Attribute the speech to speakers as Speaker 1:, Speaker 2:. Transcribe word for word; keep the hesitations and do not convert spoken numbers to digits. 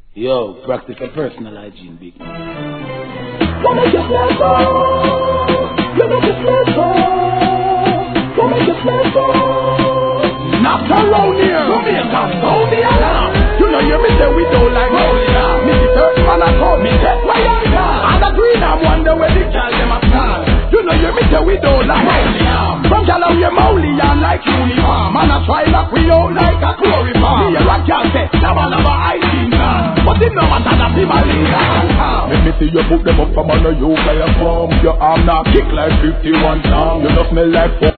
Speaker 1: Yo, practice a personal hygiene, big man.
Speaker 2: Come make your flesh go. You make your flesh go. Come make your flesh go.
Speaker 3: Not around here. Come here, come down here. You know you me say we don't like Moulia. Me the first man I call me dead why I got. And the green I'm wonder where the girl them a stand. You know you me say we don't like Moulia. From girl we a Moulia like uniform. And I try like we out like a glory farm. Me a rock girl say never never I seen man. But it no matter that be my leader. Let me see you put them up from under you by a farm. Your arm now kick like fifty-one times. You just smell like